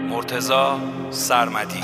مرتضی سرمدی.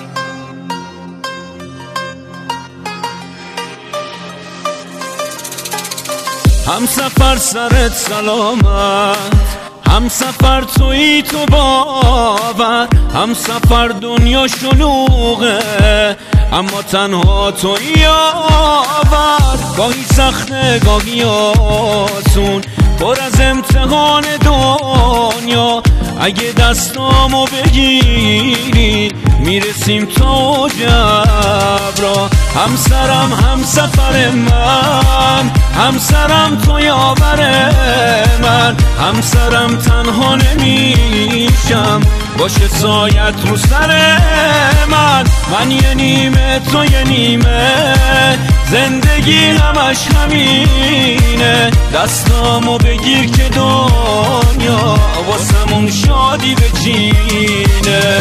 هم سفر سرت سلامت، هم سفر تویی تو باور، هم سفر دنیا شلوغه اما تنها تویی یاور. گاهی سخته گاهی آسون، پر از امتحان دنیا. اگه دستامو بگیری میرسیم تا جبرا. همسرم همسفر من، همسرم تو یاور من. همسرم تنها نمیشم، باشه سایت رو سر من. من یه نیمه تو یه نیمه، زندگی همش همینه. دستامو بگیر که دنیا واسمون شادی بچینه.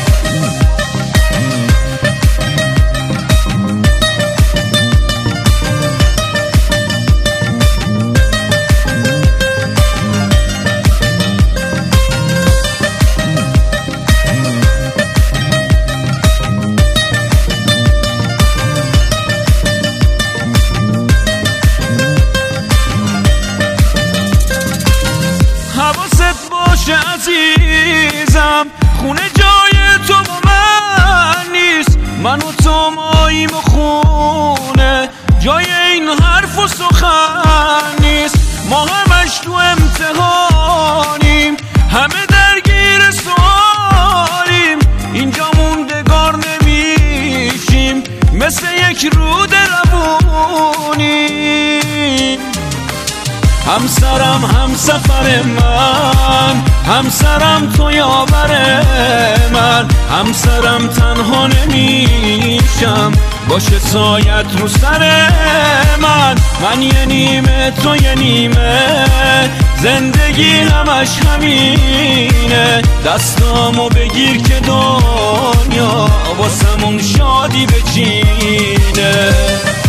حواست باشه عزیزم، خونه جای تو با من نیست. من و تو ماییم و خونه جای این حرف و سخن نیست. ما همش تو امتحانیم، همه درگیر سوالیم. اینجا موندگار نمیشیم، مثل یک رود روونیم. همسرم همسفر من، همسرم تو یاور من. همسرم تنها نمیشم، باشه سایت رو سر من. من یه نیمه تو یه نیمه، زندگی همش همینه. دستامو بگیر که دنیا واسمون شادی بچینه.